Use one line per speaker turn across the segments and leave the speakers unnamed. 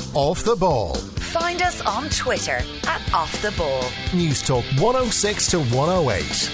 Off the Ball.
Find us on Twitter at Off the Ball.
News Talk 106 to 108.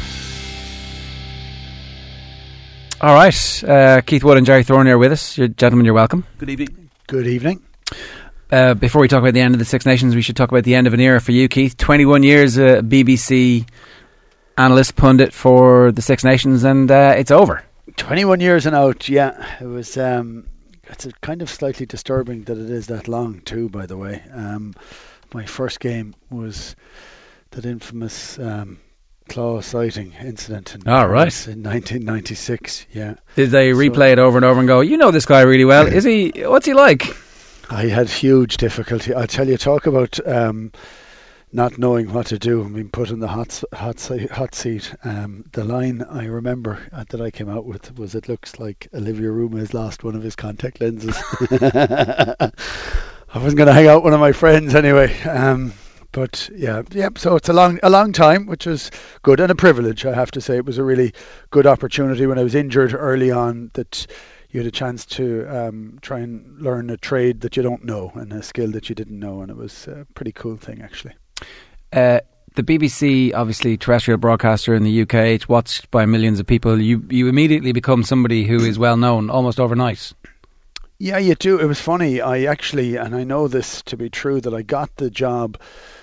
All right, Keith Wood and Jerry Thorne are with us. Gentlemen, you're welcome.
Good evening.
Good evening.
Before we talk about the end of the Six Nations, we should talk about the end of an era for you, Keith. 21 years BBC analyst, pundit for the Six Nations, and it's over.
21 years and out, yeah. It was. It's kind of slightly disturbing that it is that long too, by the way. My first game was that infamous claw sighting incident in Paris in 1996, yeah.
Did they replay it over and over and go, you know this guy really well, what's he like?
I had huge difficulty. I'll tell you, talk about not knowing what to do and being put in the hot seat. The line I remember that I came out with was, "It looks like Olivier Rouma has lost one of his contact lenses." I wasn't going to hang out with one of my friends anyway. But yeah. So it's a long time, which was good and a privilege. I have to say, it was a really good opportunity when I was injured early on, that you had a chance to try and learn a trade that you don't know and a skill that you didn't know, and it was a pretty cool thing, actually.
The BBC, obviously terrestrial broadcaster in the UK, it's watched by millions of people. You immediately become somebody who is well known almost overnight.
Yeah, you do. It was funny. I actually, and I know this to be true, that I got the job.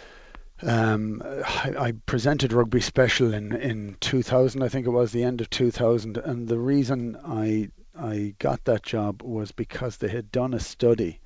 I presented Rugby Special in 2000, I think it was the end of 2000, and the reason I got that job was because they had done a study,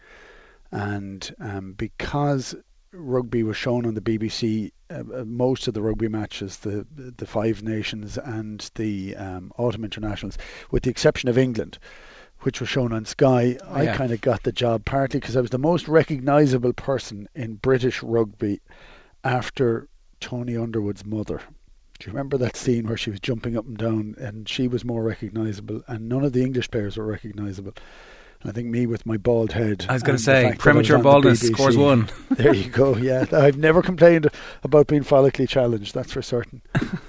and because rugby was shown on the BBC, most of the rugby matches, the Five Nations and the Autumn Internationals, with the exception of England, which was shown on Sky. I kind of got the job partly because I was the most recognisable person in British rugby after Tony Underwood's mother. Do you remember that scene where she was jumping up and down and she was more recognisable and none of the English players were recognisable? And I think me with my bald head.
I was going to say, premature baldness scores one.
There you go, yeah. I've never complained about being follically challenged, that's for certain.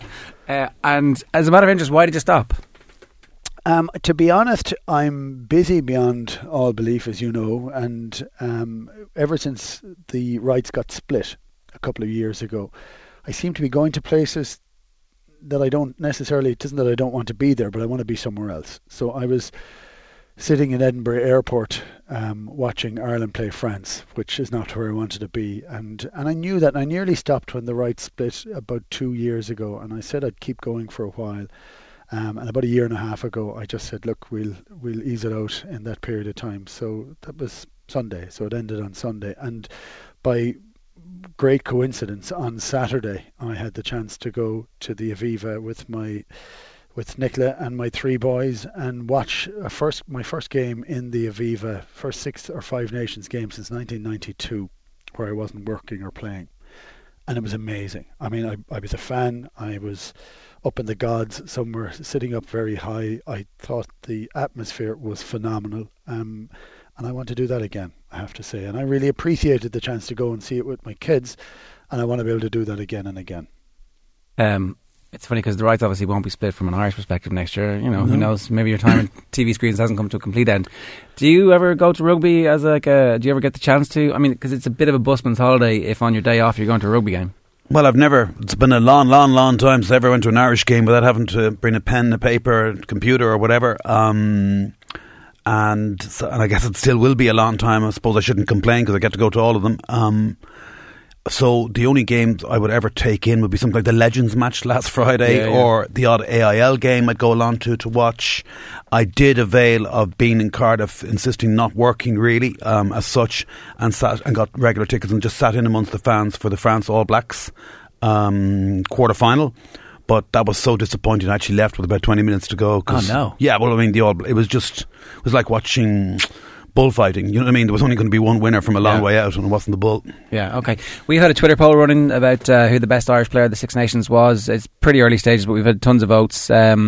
And as a matter of interest, why did you stop?
To be honest, I'm busy beyond all belief, as you know, and ever since the rights got split a couple of years ago, I seem to be going to places that I don't necessarily, it isn't that I don't want to be there, but I want to be somewhere else. So I was sitting in Edinburgh Airport watching Ireland play France, which is not where I wanted to be. And I knew that, and I nearly stopped when the rights split about 2 years ago, and I said I'd keep going for a while. And about a year and a half ago, I just said, look, we'll ease it out in that period of time. So that was Sunday. So it ended on Sunday. And by great coincidence, on Saturday, I had the chance to go to the Aviva with Nicola and my three boys and watch my first game in the Aviva, first Six or Five Nations game since 1992, where I wasn't working or playing. And it was amazing. I mean, I was a fan. I was up in the gods somewhere, sitting up very high. I thought the atmosphere was phenomenal. And I want to do that again, I have to say. And I really appreciated the chance to go and see it with my kids. And I want to be able to do that again and again.
It's funny because the rights obviously won't be split from an Irish perspective next year. You know, Who knows? Maybe your time on TV screens hasn't come to a complete end. Do you ever go to rugby as do you ever get the chance to? I mean, because it's a bit of a busman's holiday if on your day off you're going to a rugby game.
Well, it's been a long time since I ever went to an Irish game without having to bring a pen, a paper, a computer or whatever. And I guess it still will be a long time. I suppose I shouldn't complain because I get to go to all of them. So the only games I would ever take in would be something like the Legends match last Friday or the odd AIL game I'd go along to watch. I did avail of being in Cardiff, insisting not working really as such, and got regular tickets and just sat in amongst the fans for the France All Blacks quarter final. But that was so disappointing. I actually left with about 20 minutes to go.
Oh no!
Yeah, well, I mean, it was like watching bullfighting. You know what I mean? There was only going to be one winner from a long way out, and it wasn't the bull.
Yeah, okay. We've had a Twitter poll running about who the best Irish player of the Six Nations was. It's pretty early stages, but we've had tons of votes.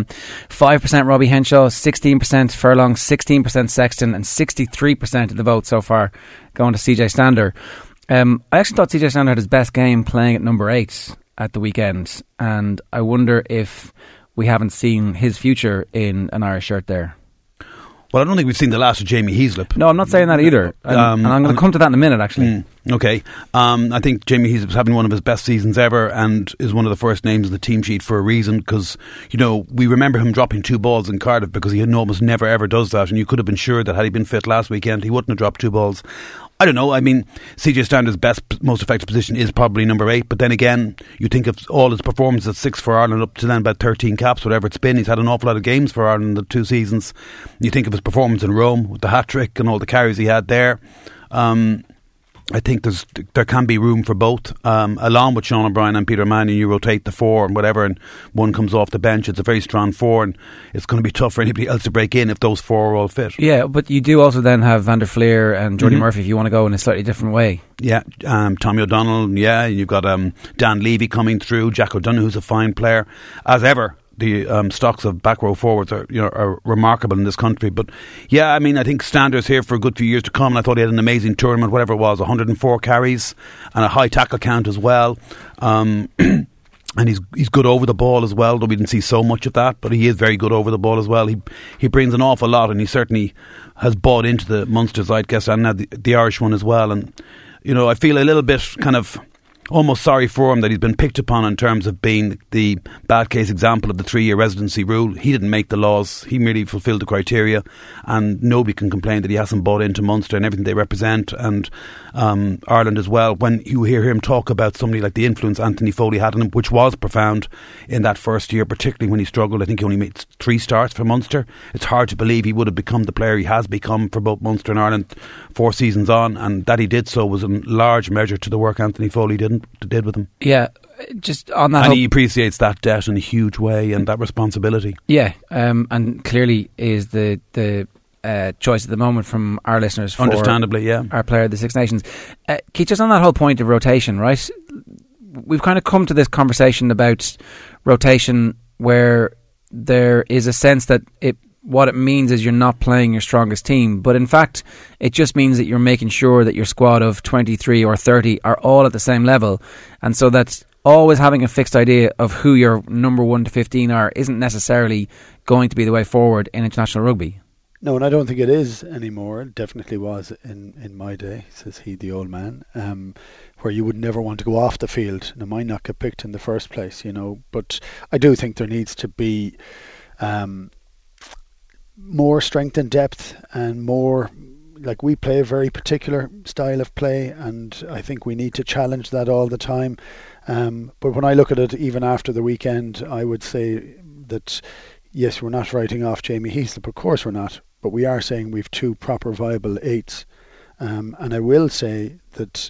5% Robbie Henshaw, 16% Furlong, 16% Sexton, and 63% of the vote so far going to CJ Stander. I actually thought CJ Stander had his best game playing at number 8 at the weekend, and I wonder if we haven't seen his future in an Irish shirt there.
Well, I don't think we've seen the last of Jamie Heaslip.
No, I'm not saying that either. And I'm going to come to that in a minute, actually.
Okay. I think Jamie Heaslip's having one of his best seasons ever and is one of the first names in the team sheet for a reason, because, we remember him dropping 2 balls in Cardiff because he almost never ever does that, and you could have been sure that had he been fit last weekend, he wouldn't have dropped 2 balls. I don't know. I mean, CJ Stander's best, most effective position is probably number 8. But then again, you think of all his performances at 6 for Ireland up to then about 13 caps, whatever it's been. He's had an awful lot of games for Ireland in the 2 seasons. You think of his performance in Rome with the hat-trick and all the carries he had there. I think there can be room for both. Along with Sean O'Brien and Peter O'Mahony, you rotate the 4 and whatever, and one comes off the bench. It's a very strong 4, and it's going to be tough for anybody else to break in if those 4 are all fit. Yeah,
but you do also then have Van der Fleer and Jordy Murphy if you want to go in a slightly different way.
Yeah, Tommy O'Donnell, you've got Dan Levy coming through, Jack O'Donoghue, who's a fine player. As ever, the stocks of back row forwards are remarkable in this country. But yeah, I mean, I think Stander's here for a good few years to come, and I thought he had an amazing tournament, whatever it was, 104 carries and a high tackle count as well. And he's good over the ball as well, though we didn't see so much of that, but he is very good over the ball as well. He brings an awful lot, and he certainly has bought into the Munster zeitgeist and now the Irish one as well. And I feel a little bit kind of almost sorry for him that he's been picked upon in terms of being the bad case example of the 3-year residency rule. He didn't make the laws, he merely fulfilled the criteria, and nobody can complain that he hasn't bought into Munster and everything they represent, and Ireland as well. When you hear him talk about somebody like the influence Anthony Foley had on him, which was profound in that first year, particularly when he struggled. I think he only made 3 starts for Munster. It's hard to believe he would have become the player he has become for both Munster and Ireland 4 seasons on, and that he did so was in large measure to the work Anthony Foley did with him.
Yeah, just on that,
and he appreciates that debt in a huge way and that responsibility.
Yeah, and clearly is the choice at the moment from our listeners for
understandably,
our player of the Six Nations. Keith, just on that whole point of rotation, right? We've kind of come to this conversation about rotation where there is a sense that what it means is you're not playing your strongest team, but in fact it just means that you're making sure that your squad of 23 or 30 are all at the same level, and so that's always having a fixed idea of who your number 1 to 15 are isn't necessarily going to be the way forward in international rugby.
No, and I don't think it is anymore. It definitely was in my day, says he, the old man, where you would never want to go off the field. Now, might not get picked in the first place, but I do think there needs to be more strength and depth, and more, like, we play a very particular style of play, and I think we need to challenge that all the time. But when I look at it, even after the weekend, I would say that yes, we're not writing off Jamie Heaslip, of course we're not, but we are saying we've 2 proper viable 8s, and I will say that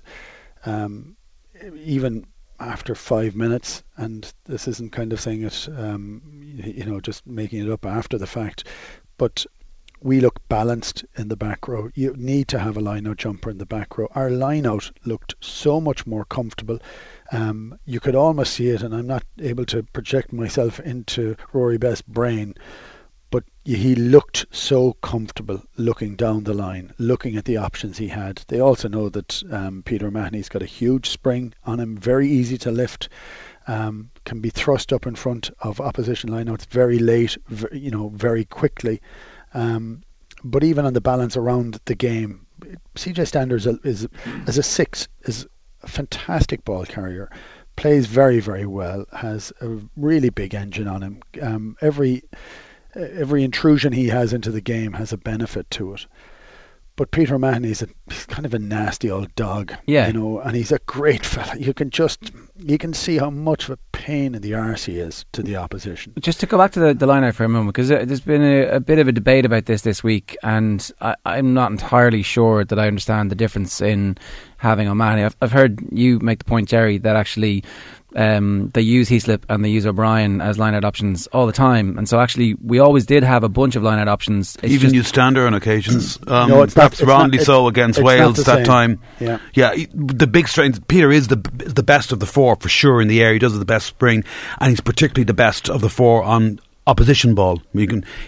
even after 5 minutes, and this isn't kind of saying it just making it up after the fact, but we look balanced in the back row. You need to have a line-out jumper in the back row. Our line-out looked so much more comfortable. You could almost see it, and I'm not able to project myself into Rory Best's brain, but he looked so comfortable looking down the line, looking at the options he had. They also know that Peter O'Mahony's got a huge spring on him, very easy to lift. Can be thrust up in front of opposition lineouts very late, very quickly. But even on the balance around the game, CJ Stander is as a 6 is a fantastic ball carrier, plays very, very well, has a really big engine on him. Every intrusion he has into the game has a benefit to it. But Peter O'Mahony he's kind of a nasty old dog, and he's a great fella. You can see how much of a pain in the arse he is to the opposition. Just
to go back to the line-out for a moment, because there's been a bit of a debate about this week, and I'm not entirely sure that I understand the difference in having O'Mahony. I've heard you make the point, Jerry, that actually they use Heaslip and they use O'Brien as line-out options all the time, and so actually we always did have a bunch of line-out options.
It's even use Stander on occasions. Perhaps wrongly so against Wales that time. Yeah, the big strength. Peter is the best of the 4 for sure in the air. He does have the best spring, and he's particularly the best of the 4 on opposition ball. He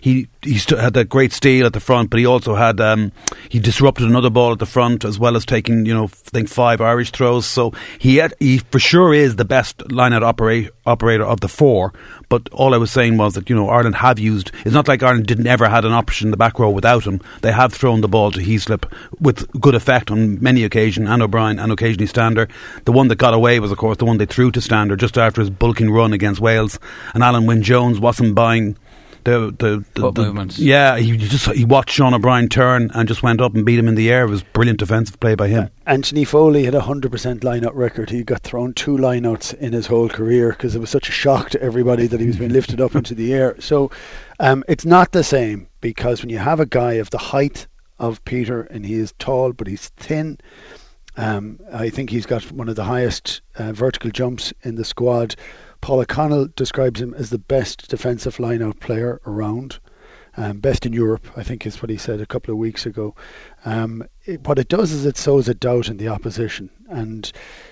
had that great steal at the front, but he also had he disrupted another ball at the front, as well as taking, I think 5 Irish throws. So he for sure is the best line-out operator of the 4. But all I was saying was that Ireland have used. It's not like Ireland didn't ever had an option in the back row without him. They have thrown the ball to Heaslip with good effect on many occasions, and O'Brien and occasionally Stander. The one that got away was, of course, the one they threw to Stander just after his bulking run against Wales. And Alan Wynne-Jones wasn't buying the
movements.
Yeah, he watched Sean O'Brien turn and just went up and beat him in the air. It was brilliant defensive play by him.
Anthony Foley had a 100% line-out record. He got thrown 2 line-outs in his whole career because it was such a shock to everybody that he was being lifted up into the air. So it's not the same, because when you have a guy of the height of Peter, and he is tall but he's thin, I think he's got one of the highest vertical jumps in the squad. Paul O'Connell describes him as the best defensive line-out player around. Best in Europe, I think is what he said a couple of weeks ago. What it does is it sows a doubt in the opposition. And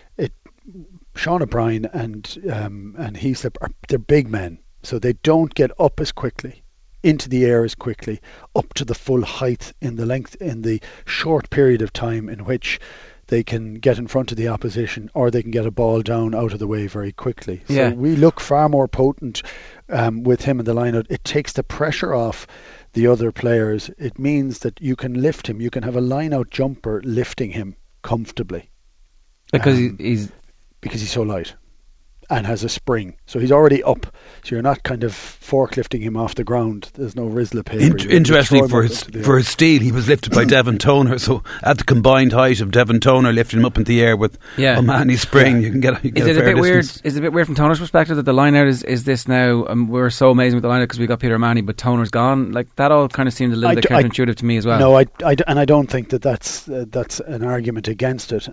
Sean O'Brien and Heaslip, they're big men, so they don't get up as quickly, into the air as quickly, up to the full height in the short period of time in which they can get in front of the opposition, or they can get a ball down out of the way very quickly. So we look far more potent with him in the line-out. It takes the pressure off the other players. It means that you can lift him. You can have a line-out jumper lifting him comfortably.
Because he's
so light and has a spring. So he's already up. So you're not kind of forklifting him off the ground. There's no Rizla paper.
Interestingly, for his steal, he was lifted by Devon Toner. So at the combined height of Devon Toner lifting him up into the air with O'Mahony's spring, you can get a fair distance. Is
it a bit weird from Toner's perspective that the line-out is this now? We're so amazing with the line-out because we got Peter O'Mahony, but Toner's gone. Like, that all kind of seemed a little bit counterintuitive to me as well.
No, I don't think that's an argument against it.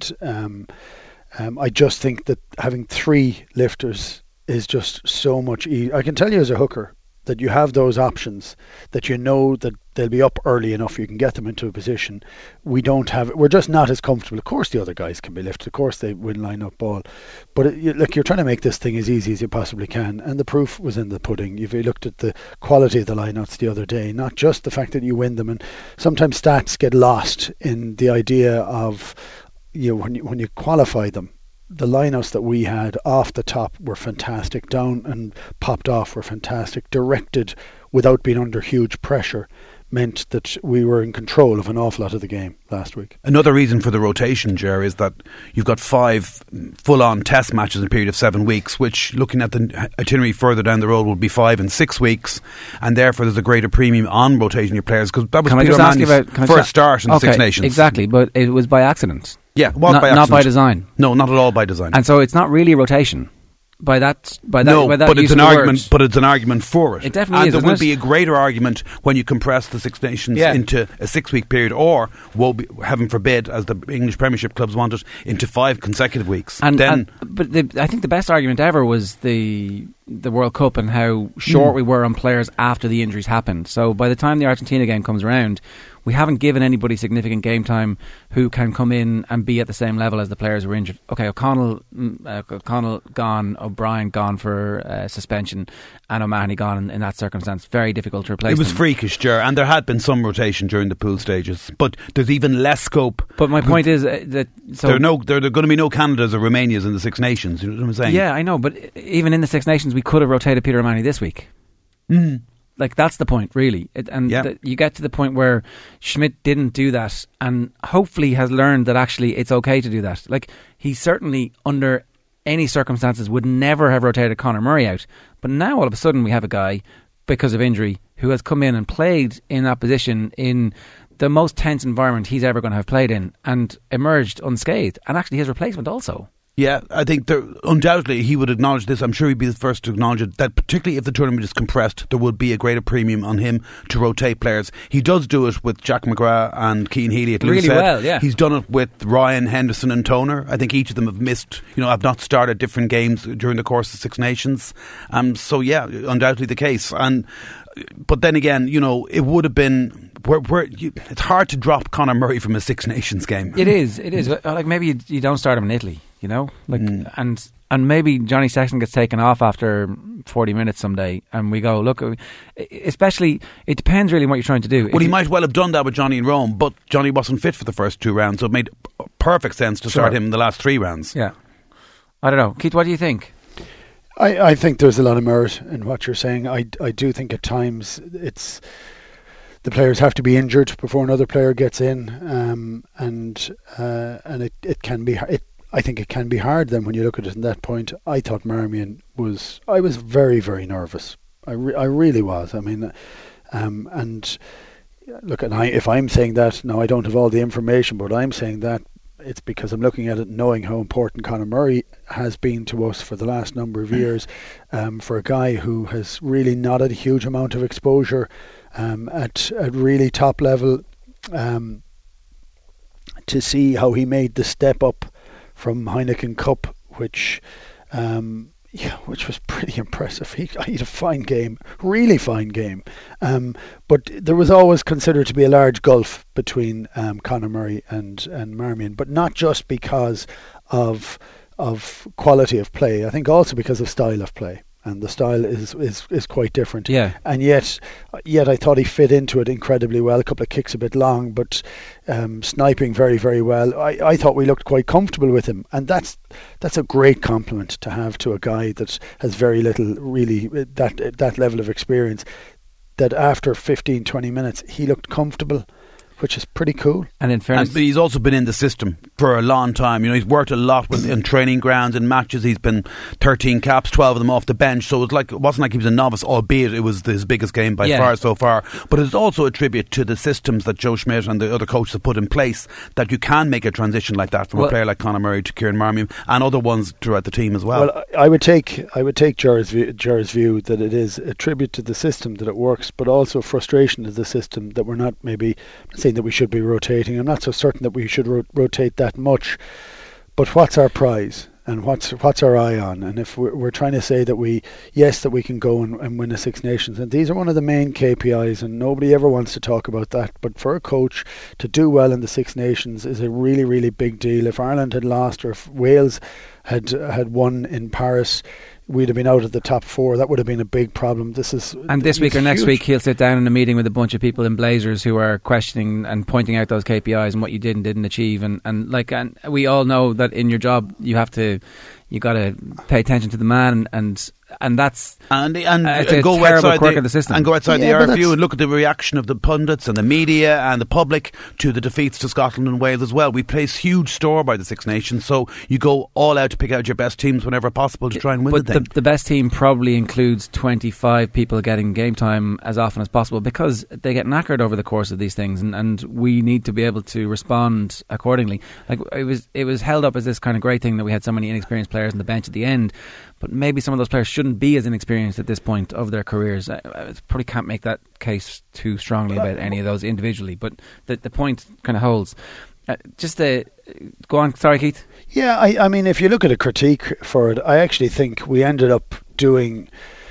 And I just think that having 3 lifters is just so much easier. I can tell you as a hooker that you have those options, that you know that they'll be up early enough, you can get them into a position. We're just not as comfortable. Of course the other guys can be lifted, of course they win line-up ball, but you're trying to make this thing as easy as you possibly can, and the proof was in the pudding. If you looked at the quality of the line-outs the other day, not just the fact that you win them, and sometimes stats get lost in the idea of when you qualify them. The lineouts that we had off the top were fantastic. Down and popped off were fantastic. Directed without being under huge pressure meant that we were in control of an awful lot of the game last week.
Another reason for the rotation, Ger, is that you've got 5 full-on test matches in a period of 7 weeks, which, looking at the itinerary further down the road, will be 5 and 6 weeks, and therefore there's a greater premium on rotating your players, because that was Peter O'Mahony's first start in the Six Nations.
Exactly, but it was by accident.
Yeah, it was by accident.
Not by design.
No, not at all by design.
And so it's not really a rotation. By that
but it's an argument. But it's an argument for it.
It definitely is.
And there will be a greater argument when you compress the Six Nations into a 6-week period, or, heaven forbid, as the English Premiership clubs want it, into 5 consecutive weeks.
But I think the best argument ever was the World Cup and how short we were on players after the injuries happened. So by the time the Argentina game comes around, we haven't given anybody significant game time who can come in and be at the same level as the players who were injured. Okay, O'Connell gone, O'Brien gone for suspension, and O'Mahony gone in that circumstance. Very difficult to replace.
It was freakish, Ger, and there had been some rotation during the pool stages, but there's even less scope.
But my point is that
there are going to be no Canadas or Romanias in the Six Nations. You know what I'm saying?
Yeah, I know, but even in the Six Nations, we could have rotated Peter O'Mahony this week. Like, that's the point, really. You get to the point where Schmidt didn't do that, and hopefully has learned that actually it's okay to do that. Like, he certainly, under any circumstances, would never have rotated Conor Murray out. But now, all of a sudden, we have a guy, because of injury, who has come in and played in that position in the most tense environment he's ever going to have played in, and emerged unscathed. And actually, his replacement also.
Yeah, I think undoubtedly he would acknowledge this. I'm sure he'd be the first to acknowledge it, that particularly if the tournament is compressed, there would be a greater premium on him to rotate players. He does do it with Jack McGrath and Cian Healy at Lucerne.
Really well, yeah.
He's done it with Ryan, Henderson and Toner. I think each of them have missed, have not started different games during the course of Six Nations. So yeah, undoubtedly the case. But then again, it would have been... it's hard to drop Conor Murray from a Six Nations game.
It is. Like, maybe you don't start him in Italy, and And maybe Johnny Sexton gets taken off after 40 minutes someday, and we go, look, especially, it depends really on what you're trying to do.
Well, he might well have done that with Johnny in Rome, but Johnny wasn't fit for the first 2 rounds, so it made perfect sense to start him in the last 3 rounds.
Yeah. I don't know. Keith, what do you think?
I think there's a lot of merit in what you're saying. I do think at times it's the players have to be injured before another player gets in, and it can be. I think it can be hard then when you look at it in that point. I thought Marmion was. I was very, very nervous. I really was. I mean, and look, if I'm saying that now, I don't have all the information, but I'm saying that it's because I'm looking at it knowing how important Conor Murray has been to us for the last number of years, for a guy who has really not had a huge amount of exposure at really top level, to see how he made the step up from Heineken Cup, which was pretty impressive. He had a fine game, really fine game. But there was always considered to be a large gulf between Conor Murray and Marmion, but not just because of quality of play. I think also because of style of play. And the style is quite different.
Yeah.
And yet I thought he fit into it incredibly well. A couple of kicks a bit long, but sniping very, very well. I thought we looked quite comfortable with him, and that's a great compliment to have to a guy that has very little really that level of experience. That after 15, 20 minutes he looked comfortable, which is pretty cool.
And in fairness,
but he's also been in the system for a long time. You know, he's worked a lot in training grounds and matches. He's been 13 caps, 12 of them off the bench. So it wasn't like he was a novice, albeit it was his biggest game by far so far. But it's also a tribute to the systems that Joe Schmidt and the other coaches have put in place, that you can make a transition like that from a player like Conor Murray to Kieran Marmion and other ones throughout the team as well.
Well, I would take Jar's view that it is a tribute to the system that it works, but also frustration to the system that we're not maybe saying that we should be rotating. I'm not so certain that we should rotate that much. But what's our prize, and what's our eye on? And if we're trying to say that we can go and win the Six Nations, and these are one of the main KPIs, and nobody ever wants to talk about that. But for a coach to do well in the Six Nations is a really, really big deal. If Ireland had lost, or if Wales had won in Paris, we'd have been out of the top 4. That would have been a big problem.
And this week or next week he'll sit down in a meeting with a bunch of people in blazers who are questioning and pointing out those KPIs and what you did and didn't achieve, and we all know that in your job you got to pay attention to the man, and that's
and
a
go
terrible
outside
quirk of the system.
And go outside the RFU and look at the reaction of the pundits and the media and the public to the defeats to Scotland and Wales as well. We place huge store by the Six Nations, so you go all out to pick out your best teams whenever possible to try and win the thing.
The best team probably includes 25 people getting game time as often as possible, because they get knackered over the course of these things, and we need to be able to respond accordingly. Like it was held up as this kind of great thing that we had so many inexperienced players on the bench at the end, but maybe some of those players shouldn't be as inexperienced at this point of their careers. I probably can't make that case too strongly about any of those individually, but the point kind of holds. Go on, sorry Keith.
Yeah, I mean, if you look at a critique for it, I actually think we ended up doing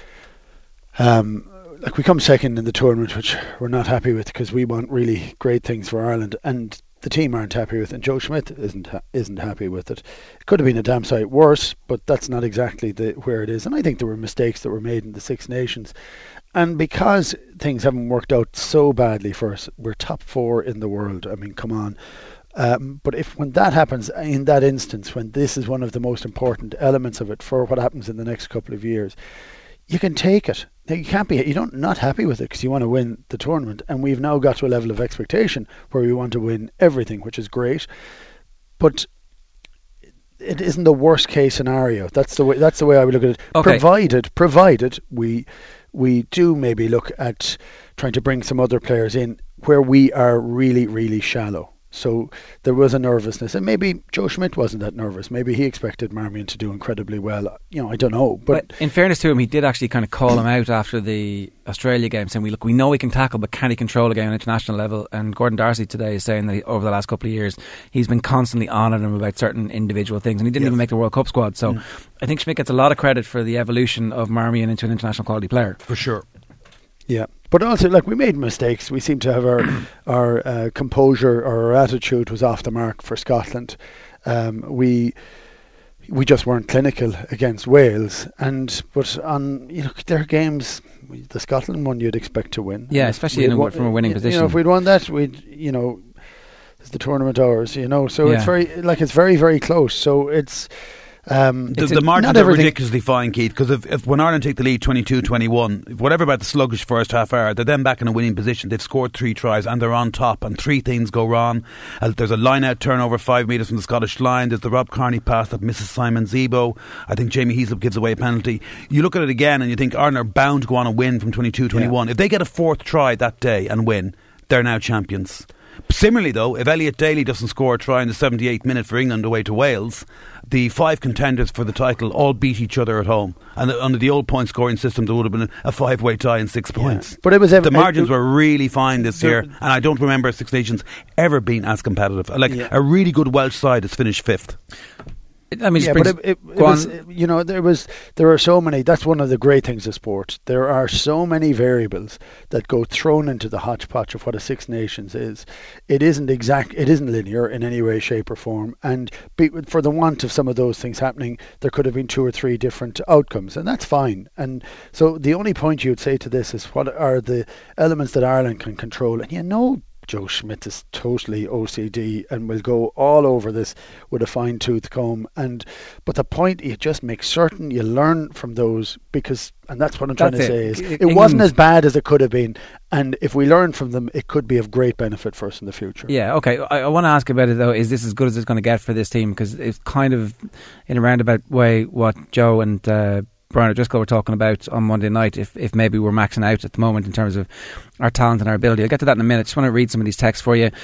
we come second in the tournament, which we're not happy with because we want really great things for Ireland, and the team aren't happy with it, and Joe Schmidt isn't happy with it. It could have been a damn sight worse, but that's not exactly where it is. And I think there were mistakes that were made in the Six Nations, and because things haven't worked out so badly for us, we're top 4 in the world. I mean, come on. But when that happens in that instance, when this is one of the most important elements of it for what happens in the next couple of years, you can take it. Now, you're not happy with it because you want to win the tournament, and we've now got to a level of expectation where we want to win everything, which is great. But it isn't the worst case scenario. That's the way I would look at it. Okay. Provided we do maybe look at trying to bring some other players in where we are really, really shallow. So there was a nervousness, and maybe Joe Schmidt wasn't that nervous. Maybe he expected Marmion to do incredibly well. I don't know. But
in fairness to him, he did actually kind of call him out after the Australia game, saying, we know he can tackle, but can he control a game on international level? And Gordon Darcy today is saying that over the last couple of years, he's been constantly on at him about certain individual things, and he didn't even make the World Cup squad. So I think Schmidt gets a lot of credit for the evolution of Marmion into an international quality player.
For sure.
Yeah. But also, we made mistakes. We seem to have our composure, or our attitude was off the mark for Scotland. We we just weren't clinical against Wales. But on their games, the Scotland one you'd expect to win.
Yeah, especially from a winning position.
If we'd won that, is the tournament ours? So it's very, very close. So it's.
The margins are ridiculously fine, Keith, because if when Ireland take the lead 22-21, whatever about the sluggish first half hour, they're then back in a winning position. They've scored 3 tries and they're on top, and 3 things go wrong. There's a line-out turnover 5 metres from the Scottish line. There's the Rob Kearney pass that misses Simon Zebo. I think Jamie Heaslip gives away a penalty. You look at it again and you think Ireland are bound to go on and win from 22-21. If they get a 4th try that day and win, they're now champions. Similarly, though, if Elliot Daly doesn't score a try in the 78th minute for England away to Wales, the 5 contenders for the title all beat each other at home. And under the old point scoring system, there would have been a 5-way tie and 6 points.
But the
margins were really fine this year, and I don't remember Six Nations ever being as competitive. A really good Welsh side has finished 5th.
There are so many. That's one of the great things of sport. There are so many variables that go thrown into the hodgepodge of what a Six Nations is. It isn't linear in any way, shape, or form. And for the want of some of those things happening, there could have been 2 or 3 different outcomes, and that's fine. And so the only point you would say to this is, what are the elements that Ireland can control? And Joe Schmidt is totally OCD and will go all over this with a fine-tooth comb. But the point, you just make certain you learn from those, and that's what I'm trying to say is it wasn't as bad as it could have been. And if we learn from them, it could be of great benefit for us in the future.
Yeah, okay. I want to ask about it, though. Is this as good as it's going to get for this team? Because it's kind of, in a roundabout way, what Joe and Brian O'Driscoll were talking about on Monday night, if maybe we're maxing out at the moment in terms of our talent and our ability. I'll get to that in a minute. Just want to read some of these texts for you.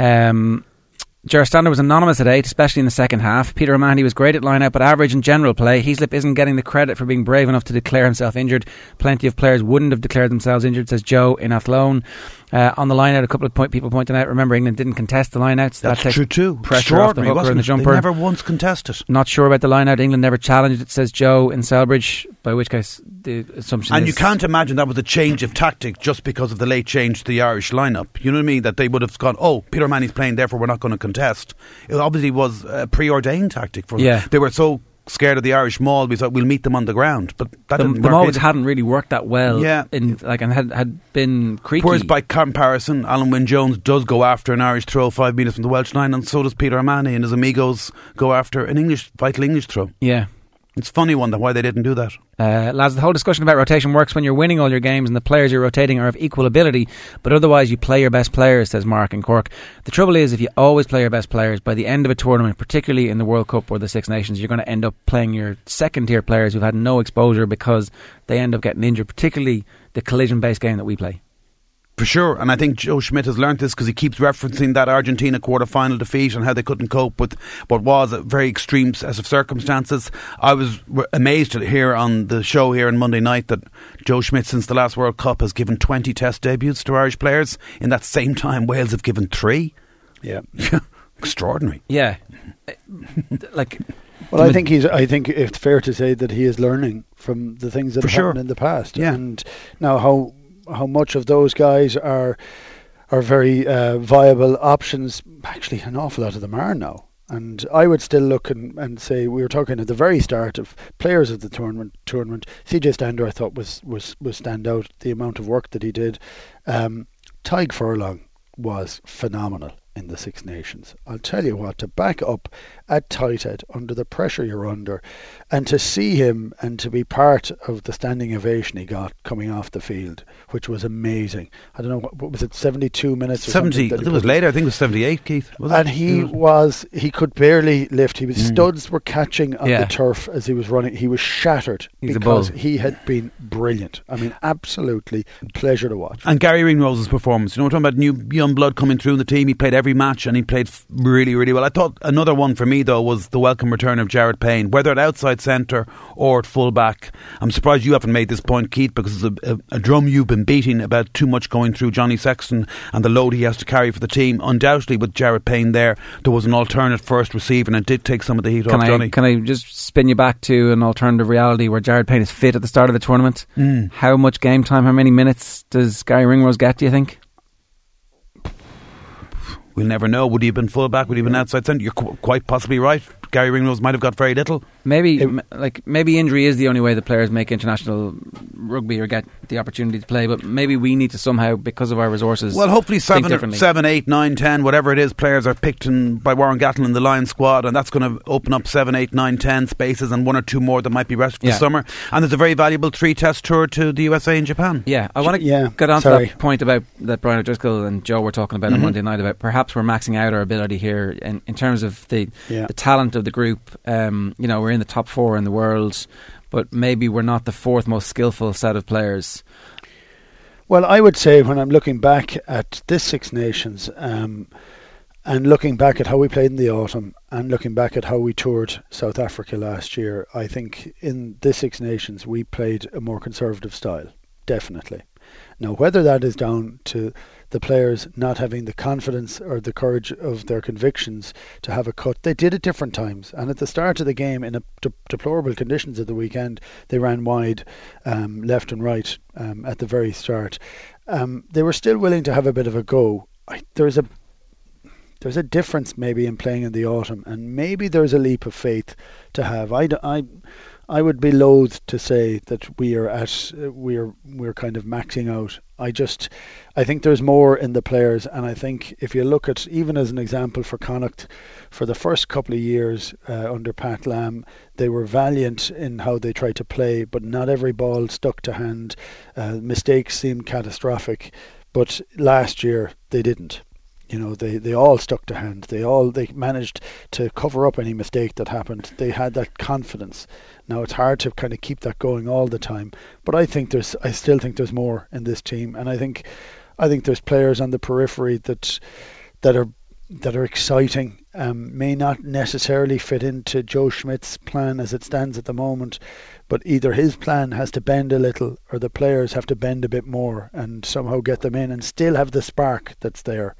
Ger Stander was anonymous at 8, especially in the second half. Peter O'Mahony was great at line-out but average in general play. Heaslip isn't getting the credit for being brave enough to declare himself injured. Plenty of players wouldn't have declared themselves injured, says Joe in Athlone. On the line-out, a couple of people pointing out, remember, England didn't contest the line-outs.
That's true too.
Pressure off the hooker and the jumper.
They never once contested.
Not sure about the line-out. England never challenged it, says Joe in Selbridge, by which case the assumption
and
is...
you can't imagine that was a change of tactic just because of the late change to the Irish line-up. You know what I mean? That they would have gone, Peter O'Mahony's playing, therefore we're not going to contest. It obviously was a preordained tactic for them.
Yeah.
They were so scared of the Irish maul, we thought we'll meet them on the ground, but that didn't work.
The mauls hadn't really worked that well, and had been creaky.
Whereas by comparison, Alan Wynne-Jones does go after an Irish throw 5 metres from the Welsh line, and so does Peter O'Mahony and his amigos go after an vital English throw.
Yeah.
It's funny why they didn't do that.
Lads, the whole discussion about rotation works when you're winning all your games and the players you're rotating are of equal ability, but otherwise you play your best players, says Mark in Cork. The trouble is, if you always play your best players, by the end of a tournament, particularly in the World Cup or the Six Nations, you're going to end up playing your second tier players who've had no exposure because they end up getting injured, particularly the collision-based game that we play.
For sure, and I think Joe Schmidt has learnt this because he keeps referencing that Argentina quarter-final defeat and how they couldn't cope with what was a very extreme set of circumstances. I was amazed to hear on the show here on Monday night that Joe Schmidt, since the last World Cup, has given 20 test debuts to Irish players. In that same time, Wales have given 3.
Yeah.
Well,
Extraordinary.
I think it's fair to say that he is learning from the things that have happened in the past.
Yeah.
And now how much of those guys are very viable options? Actually, an awful lot of them are now. And I would still look and say, we were talking at the very start of players of the tournament. CJ Stander, I thought was stand out. The amount of work that he did. Tadhg Furlong was phenomenal in the Six Nations. I'll tell you what, to back up at tight head under the pressure you're under, and to see him and to be part of the standing ovation he got coming off the field, which was amazing. I don't know, what was it, 72 minutes or
70, it was later, I think it was 78, Keith.
And he could barely lift. Studs were catching on the turf as he was running. He was shattered because he had been brilliant. I mean, absolutely pleasure to watch.
And Gary Ringrose's performance, we're talking about new young blood coming through in the team. He played every match and he played really, really well. I thought another one for me, though, was the welcome return of Jared Payne, whether at outside centre or at full back. I'm surprised you haven't made this point, Keith, because it's a drum you've been beating about too much going through Johnny Sexton and the load he has to carry for the team. Undoubtedly, with Jared Payne there was an alternate first receiver, and it did take some of the heat off Johnny. Can
I just spin you back to an alternative reality where Jared Payne is fit at the start of the tournament? How much game time, how many minutes does Gary Ringrose get, do you think?
We'll never know. Would he have been full back? Would he have been outside centre? You're quite possibly right. Gary Ringrose might have got very little.
Maybe injury is the only way the players make international rugby or get the opportunity to play, but maybe we need to somehow, because of our resources,
well, hopefully
think differently.
7, 8, 9, 10, whatever it is, players are picked by Warren Gatland in the Lions squad, and that's going to open up 7, 8, 9, 10 spaces and 1 or 2 more that might be rested for the summer. And there's a very valuable 3-test tour to the USA and Japan.
Yeah, I want to get on to that point about that Brian O'Driscoll and Joe were talking about on Monday night, about perhaps we're maxing out our ability here in terms of the talent of the group. We're in the top 4 in the world, but maybe we're not the 4th most skillful set of players.
Well, I would say when I'm looking back at this Six Nations and looking back at how we played in the autumn and looking back at how we toured South Africa last year, I think in this Six Nations we played a more conservative style, definitely. Now, whether that is down to the players not having the confidence or the courage of their convictions to have a cut, they did at different times. And at the start of the game, in deplorable conditions at the weekend, they ran wide, left and right at the very start. They were still willing to have a bit of a go. There's a difference maybe in playing in the autumn, and maybe there's a leap of faith to have. I would be loath to say that we're kind of maxing out. I think there's more in the players, and I think if you look at, even as an example for Connacht, for the first couple of years under Pat Lam, they were valiant in how they tried to play, but not every ball stuck to hand. Mistakes seemed catastrophic, but last year they didn't. They all stuck to hand. They managed to cover up any mistake that happened. They had that confidence. Now it's hard to kind of keep that going all the time, but I still think there's more in this team, and I think there's players on the periphery that are exciting. May not necessarily fit into Joe Schmidt's plan as it stands at the moment, but either his plan has to bend a little, or the players have to bend a bit more and somehow get them in and still have the spark that's there.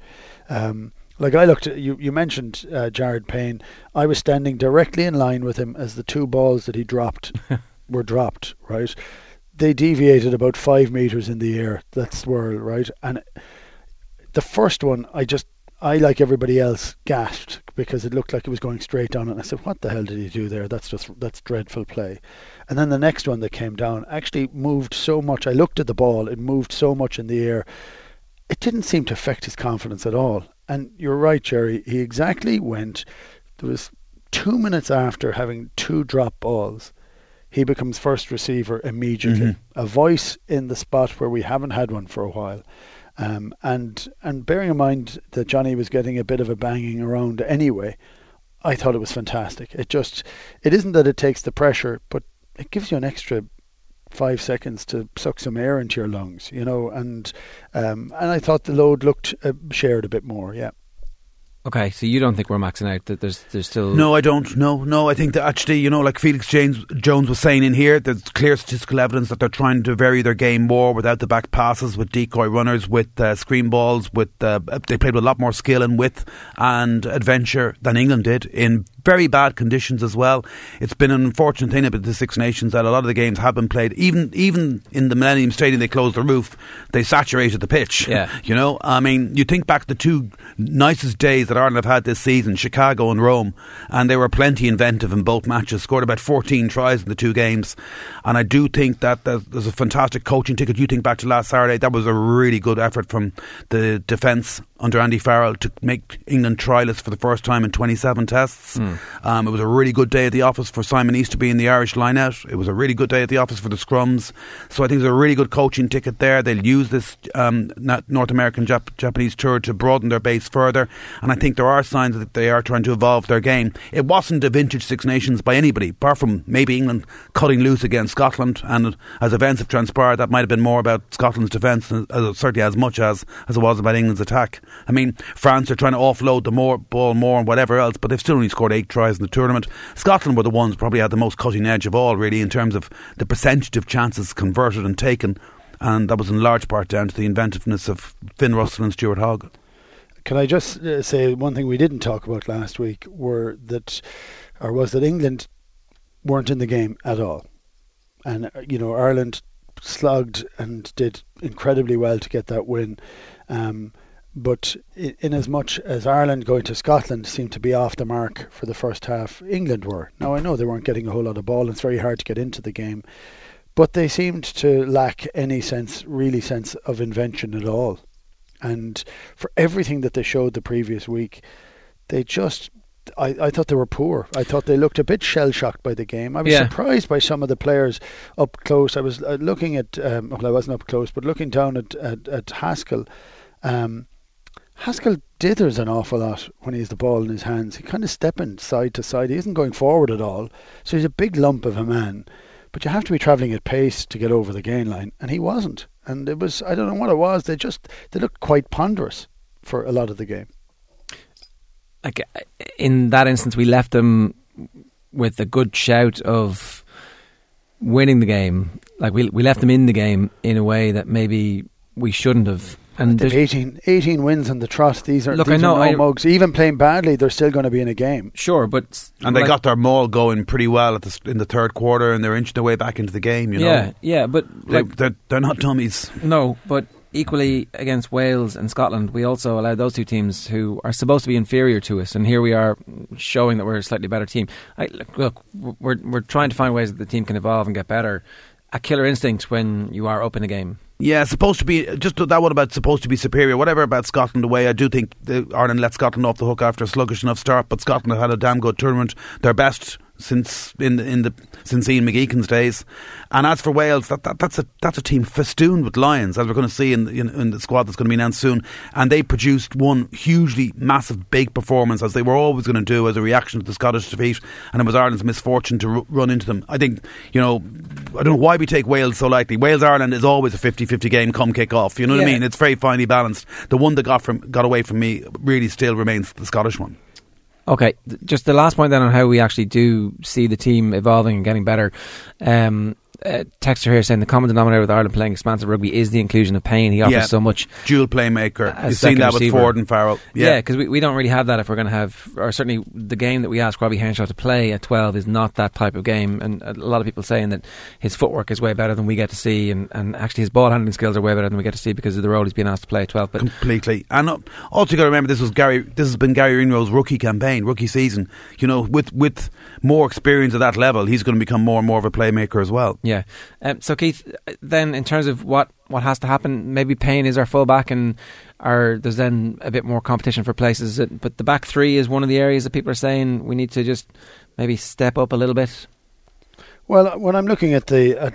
Like I looked at, you mentioned Jared Payne. I was standing directly in line with him as the 2 balls that he dropped were dropped, right? They deviated about 5 meters in the air, that swirl, right? And the first one, I, like everybody else, gasped because it looked like it was going straight down, and I said, what the hell did he do there? That's dreadful play. And then the next one that came down actually moved so much. I looked at the ball, it moved so much in the air. It didn't seem to affect his confidence at all. And you're right, Jerry, he exactly went, there was 2 minutes after having 2 drop balls, he becomes first receiver immediately. A voice in the spot where we haven't had one for a while. And bearing in mind that Johnny was getting a bit of a banging around anyway, I thought it was fantastic. It isn't that it takes the pressure, but it gives you an extra 5 seconds to suck some air into your lungs, and I thought the load looked shared a bit more, yeah.
Okay, so you don't think we're maxing out, that there's still...
No, I don't. No, I think that actually, like Felix Jones was saying in here, there's clear statistical evidence that they're trying to vary their game more without the back passes, with decoy runners, with screen balls, they played with a lot more skill and width and adventure than England did, in very bad conditions as well. It's been an unfortunate thing about the Six Nations that a lot of the games have been played, even in the Millennium Stadium, they closed the roof, they saturated the pitch.
Yeah.
I mean, you think back to the 2 nicest days that Ireland have had this season, Chicago and Rome, and they were plenty inventive in both matches, scored about 14 tries in the 2 games, and I do think that there's a fantastic coaching ticket. You think back to last Saturday, that was a really good effort from the defence under Andy Farrell to make England trialists for the first time in 27 tests. It was a really good day at the office for Simon Easterby in the Irish line-out. It was a really good day at the office for the scrums. So I think there's a really good coaching ticket there. They'll use this North American Japanese tour to broaden their base further, and I think there are signs that they are trying to evolve their game. It wasn't a vintage Six Nations by anybody, apart from maybe England cutting loose against Scotland, and as events have transpired, that might have been more about Scotland's defence, certainly as much as it was about England's attack. I mean, France are trying to offload the ball more and whatever else, but they've still only scored 8 tries in the tournament. Scotland were the ones probably had the most cutting edge of all, really, in terms of the percentage of chances converted and taken, and that was in large part down to the inventiveness of Finn Russell and Stuart Hogg.
Can I just say one thing we didn't talk about last week was that England weren't in the game at all, and Ireland slogged and did incredibly well to get that win. But in as much as Ireland going to Scotland seemed to be off the mark for the first half, England were. Now I know they weren't getting a whole lot of ball, and it's very hard to get into the game, but they seemed to lack any sense of invention at all. And for everything that they showed the previous week, they just, I thought they were poor. I thought they looked a bit shell-shocked by the game. I was surprised by some of the players up close. I was looking at, well, I wasn't up close, but looking down at Haskell. Haskell dithers an awful lot when he has the ball in his hands. He kind of stepping side to side. He isn't going forward at all. So he's a big lump of a man. But you have to be travelling at pace to get over the gain line, and he wasn't. And it was, I don't know what it was, they looked quite ponderous for a lot of the game.
Like in that instance, we left them with a good shout of winning the game. Like we left them in the game in a way that maybe we shouldn't have. And
18 wins on the trot. These are
I know,
no mugs. Even playing badly, they're still going to be in a game.
Sure, but
they got their maul going pretty well in the third quarter, and they're inching their way back into the game. You know,
yeah, but
they're not dummies.
No, but equally against Wales and Scotland, we also allowed those two teams who are supposed to be inferior to us, and here we are showing that we're a slightly better team. Look, we're trying to find ways that the team can evolve and get better. A killer instinct when you are up in the game.
Yeah, supposed to be, just that one about supposed to be superior. Whatever about Scotland away, I do think Ireland let Scotland off the hook after a sluggish enough start, but Scotland had a damn good tournament. Their best since since Ian McGeechan's days. And as for Wales, that's a team festooned with lions, as we're going to see in the squad that's going to be announced soon. And they produced one hugely massive big performance, as they were always going to do, as a reaction to the Scottish defeat. And it was Ireland's misfortune to run into them. I think, I don't know why we take Wales so lightly. Wales-Ireland is always a 50-50 game come kick off. You know what I mean? It's very finely balanced. The one that got away from me really still remains the Scottish one.
Okay, just the last point then on how we actually do see the team evolving and getting better. Texter here saying the common denominator with Ireland playing expansive rugby is the inclusion of Payne. He offers so much.
Dual playmaker. You've seen that with Ford and Farrell.
Yeah, because we don't really have that if we're going to have, or certainly the game that we ask Robbie Henshaw to play at 12 is not that type of game. And a lot of people saying that his footwork is way better than we get to see, and actually his ball handling skills are way better than we get to see because of the role he's being asked to play at 12. But
completely. And also you got to remember this has been Gary Ringrose' rookie season. With more experience at that level, he's going to become more and more of a playmaker as well.
Yeah. So Keith, then in terms of what has to happen, maybe Payne is our fullback, and there's then a bit more competition for places. But the back three is one of the areas that people are saying we need to just maybe step up a little bit.
Well, when I'm looking at how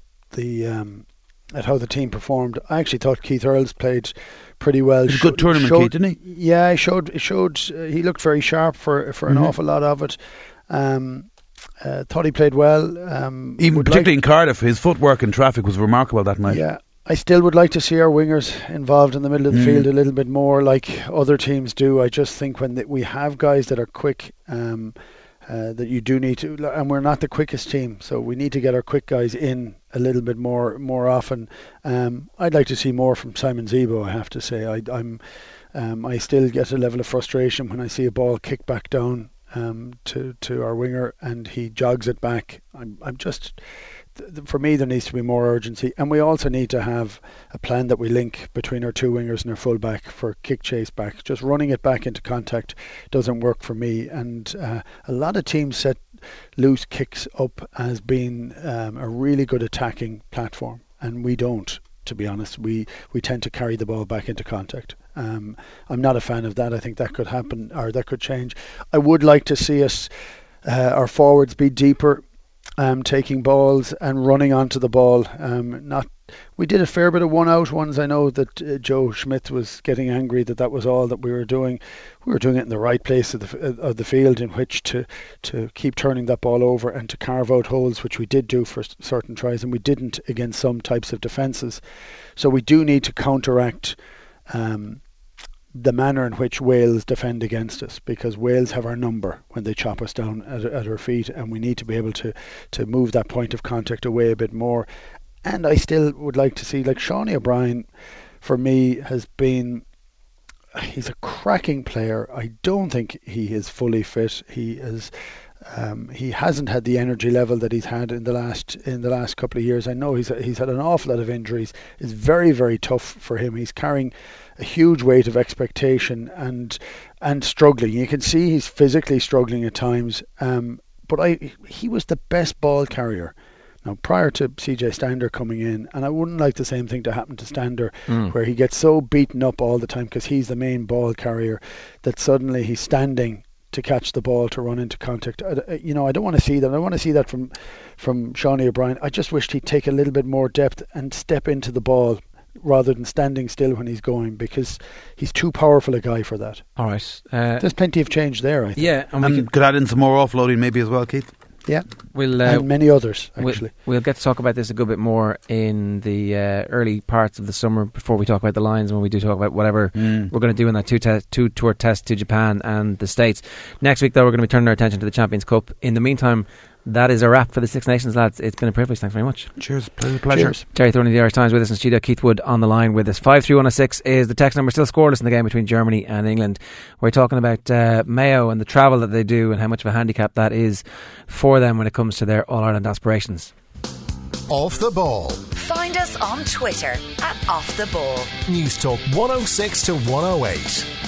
the team performed, I actually thought Keith Earls played pretty well.
It was a good tournament, Keith, didn't he?
Yeah, he showed. He looked very sharp for an awful lot of it. Thought he played well.
Even particularly in Cardiff, his footwork in traffic was remarkable that night.
Yeah, I still would like to see our wingers involved in the middle of the field a little bit more, like other teams do. I just think when we have guys that are quick, that you do need to, and we're not the quickest team, so we need to get our quick guys in a little bit more often. I'd like to see more from Simon Zebo, I have to say. I still get a level of frustration when I see a ball kicked back down to our winger and he jogs it back. For me, there needs to be more urgency, and we also need to have a plan that we link between our two wingers and our fullback for kick chase back. Just running it back into contact doesn't work for me, and a lot of teams set loose kicks up as being a really good attacking platform, and we don't. To be honest, we tend to carry the ball back into contact. I'm not a fan of that. I think that could happen, or that could change. I would like to see us, our forwards, be deeper, taking balls and running onto the ball. We did a fair bit of one-out ones. I know that Joe Schmidt was getting angry that was all that we were doing. We were doing it in the right place of the field in which to keep turning that ball over and to carve out holes, which we did do for certain tries, and we didn't against some types of defences. So we do need to counteract the manner in which Wales defend against us, because Wales have our number when they chop us down at our feet, and we need to be able to move that point of contact away a bit more. And I still would like to see, like, Seanie O'Brien, for me, he's a cracking player. I don't think he is fully fit. He is He hasn't had the energy level that he's had in the last couple of years. I know he's had an awful lot of injuries. It's very, very tough for him. He's carrying a huge weight of expectation and struggling. You can see he's physically struggling at times. But he was the best ball carrier. Now, prior to CJ Stander coming in, and I wouldn't like the same thing to happen to Stander, where he gets so beaten up all the time because he's the main ball carrier that suddenly he's standing to catch the ball to run into contact. I don't want to see that. I want to see that from Seanie O'Brien. I just wished he'd take a little bit more depth and step into the ball rather than standing still when he's going, because he's too powerful a guy for that.
All right.
There's plenty of change there, I think.
Yeah,
and could add in some more offloading maybe as well, Keith.
Yeah,
and
many others, actually.
We'll get to talk about this a good bit more in the early parts of the summer before we talk about the Lions, when we do talk about whatever we're going to do in that two-tour test to Japan and the States. Next week, though, we're going to be turning our attention to the Champions Cup. In the meantime, that is a wrap for the Six Nations, lads. It's been a privilege. Thanks very much.
Cheers. Pleasure.
Cheers.
Terry Thorney, the Irish Times, with us in studio. Keith Wood on the line with us. 53106 is the text number. Still scoreless in the game between Germany and England. We're talking about Mayo and the travel that they do and how much of a handicap that is for them when it comes to their All-Ireland aspirations.
Off the Ball.
Find us on Twitter at Off the Ball.
News Talk 106 to 108.